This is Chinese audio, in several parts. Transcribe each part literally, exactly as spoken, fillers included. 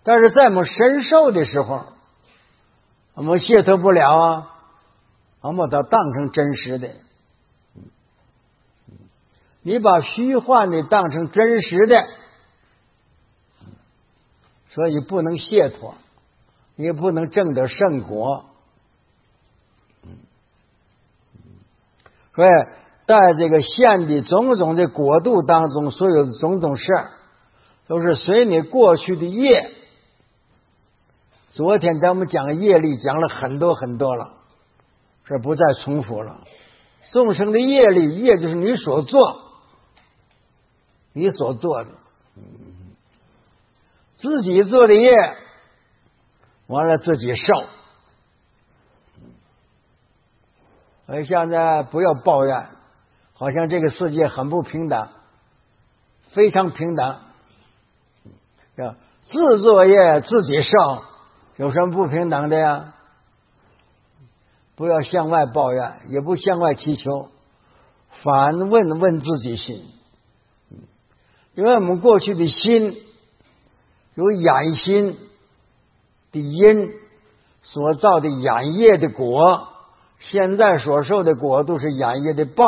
但是在我们身受的时候，我们卸脱不了啊，我们把它当成真实的。你把虚幻的当成真实的，所以不能卸脱，也不能证得圣果。所以在这个现的种种的国度当中，所有的种种事都是随你过去的业。昨天咱们讲业力讲了很多很多了，这不再重复了。众生的业力，业就是你所做，你所做的，自己做的业，完了自己受。所以现在不要抱怨，好像这个世界很不平等，非常平等。自作业自己受，有什么不平等的呀？不要向外抱怨，也不向外祈求，反问问自己心。因为我们过去的心有眼心的因所造的眼业的果，现在所受的果都是眼业的报。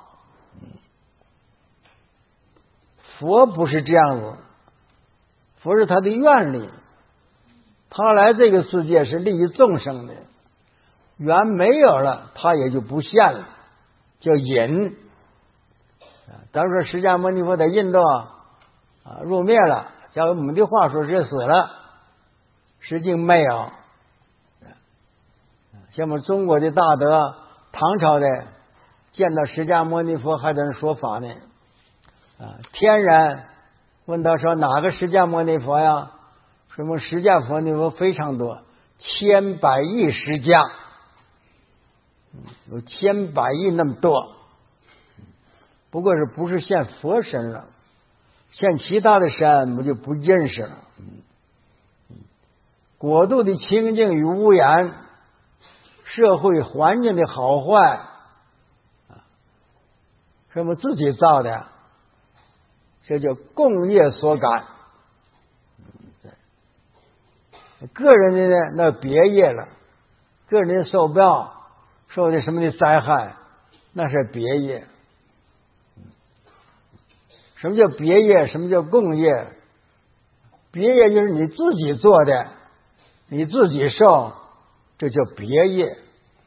佛不是这样子，佛是他的愿力，他来这个世界是利益众生的，缘没有了，他也就不现了，叫隐。当说释迦牟尼佛在印度啊入灭了，叫我们的话说是死了，实际没有。像我们中国的大德，唐朝的见到释迦牟尼佛还在那说法呢。啊，天人问他说哪个释迦牟尼佛呀？说我们释迦牟尼佛非常多，千百亿释迦，有千百亿那么多。不过是不是现佛身了，现其他的神我就不认识了。国度的清净与污染，社会环境的好坏，是我们自己造的，这叫共业所感。个人的呢，那别业了，个人的受报受的什么的灾害，那是别业。什么叫别业？什么叫共业？别业就是你自己做的，你自己受，这叫别业。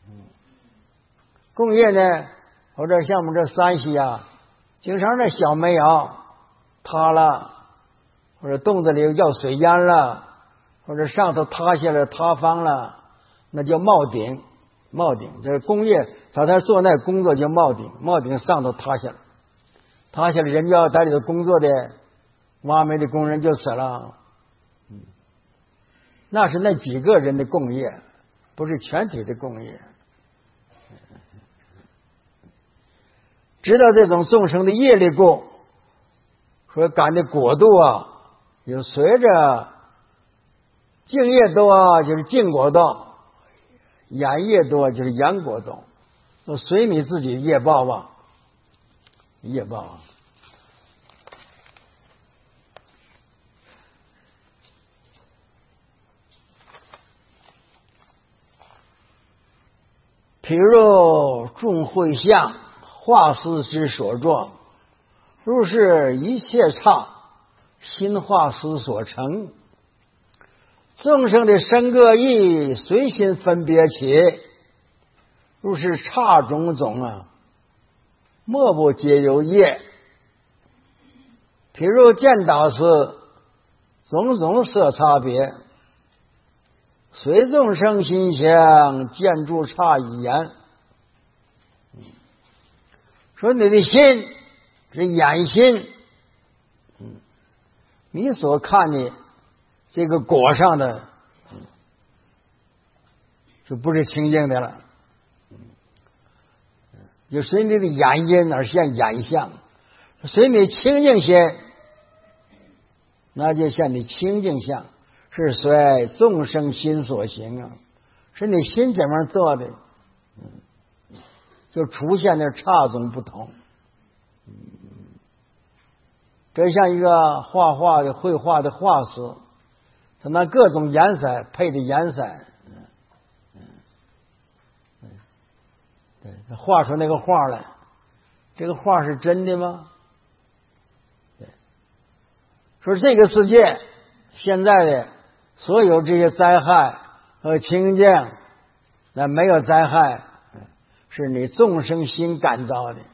共业呢，或者像我们这山西啊，经常那小煤窑塌了，或者洞子里要水淹了，或者上头塌下来塌方了，那叫冒顶。冒顶这是工业，他他做那工作叫冒顶，冒顶上头塌下来，塌下来人家在里头工作的挖煤的工人就死了。嗯，那是那几个人的共业，不是全体的共业。知道这种众生的业力故，说感的果度啊，有随着净业多啊，就是净果多；眼业多就是眼果多。那随你自己业报吧，业报啊。譬如众会相，化师之所作，如是一切刹，心化师所成。众生的身各异，随心分别起，如是刹种种啊，莫不皆有业。譬如见导师，种种色差别，随众生心想，见诸差一言。说你的心是眼心，你所看的这个果上的就不是清净的了，就随你的眼因而现眼相，随你清净心，那就现你清净相，是随众生心所行啊，是你心怎么做的，就出现的差种不同。这像一个画画的绘画的画师， 他拿各种颜色配的颜色，对，他画出那个画来，这个画是真的吗？对，说这个世界现在的所有这些灾害和情境，那没有灾害，是你众生心感召的。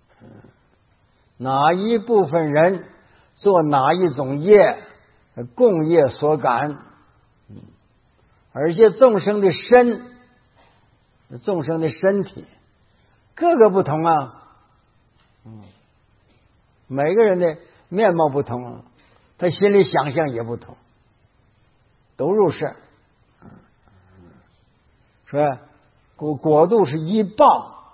哪一部分人做哪一种业，共业所感，而且众生的身，众生的身体各个不同啊，每个人的面貌不同啊，他心里想象也不同，都入世。说果果度是依报，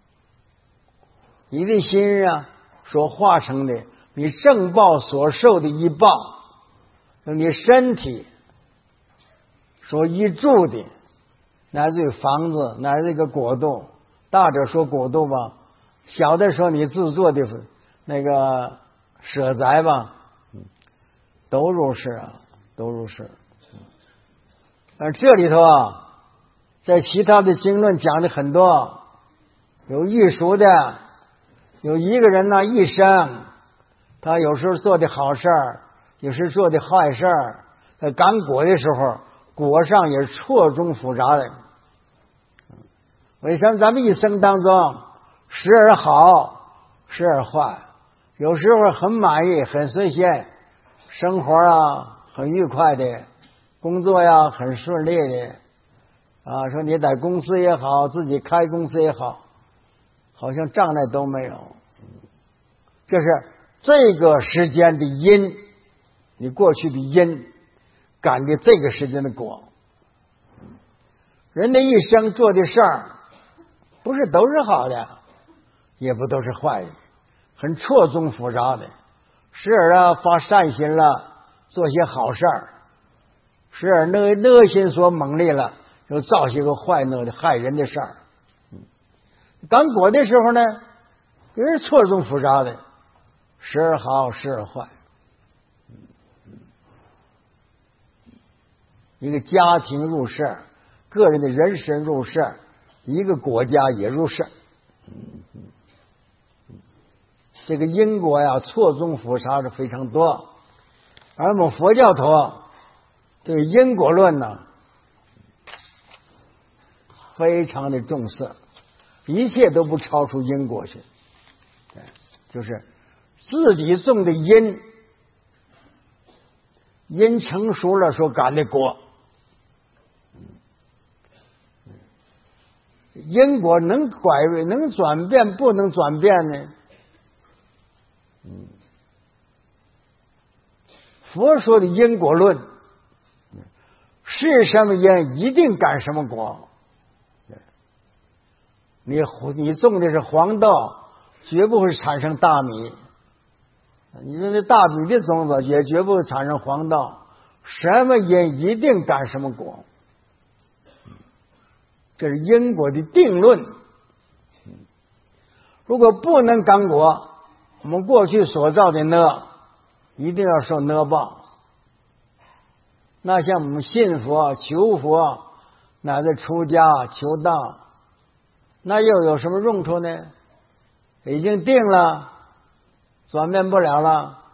你的心啊所化成的，你正报所受的依报，你身体所依住的，乃至于房子，乃至一个国度，大者说国度吧，小的说你自作的那个舍宅吧，都入世啊，都入世。而这里头啊，在其他的经论讲的很多，有艺术的，有一个人呢一生，他有时候做的好事儿，有时做的坏事儿，在感果的时候，果上也是错综复杂的。为什么咱们一生当中时而好，时而坏？有时候很满意，很顺心，生活啊很愉快的，工作呀很顺利的啊，说你在公司也好，自己开公司也好，好像障碍都没有。这是这个时间的因，你过去的因感的这个时间的果。人的一生做的事儿不是都是好的，也不都是坏的，很错综复杂的。时而啊发善心了，做些好事儿；时而那恶心所猛烈了，又造些个坏恶的害人的事儿。感果的时候呢，也是错综复杂的，时而好，时而坏。一个家庭入世，个人的人生入世，一个国家也入世。这个因果呀，错综复杂的非常多。而我们佛教徒对因果论呢，非常的重视，一切都不超出因果去。就是自己种的因，因成熟了所感的果。因果能拐位，能转变，不能转变呢？佛说的因果论，是什么因，一定感什么果。你你种的是黄豆，绝不会产生大米；你说那大米的种子，也绝不会产生黄豆。什么因，一定感什么果。这是因果的定论。如果不能感果，我们过去所造的恶，一定要受恶报。那像我们信佛、求佛，乃至出家求道，那又有什么用处呢？已经定了，转变不了了，